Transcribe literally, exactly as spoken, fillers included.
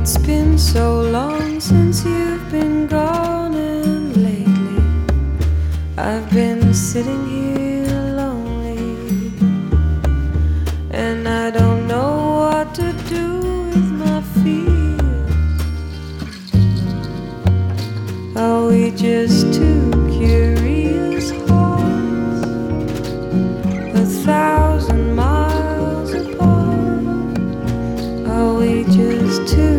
It's been so long since you've been gone, and lately I've been sitting here lonely, and I don't know what to do with my fears. Are we just two curious hearts, a thousand miles apart? Are we just two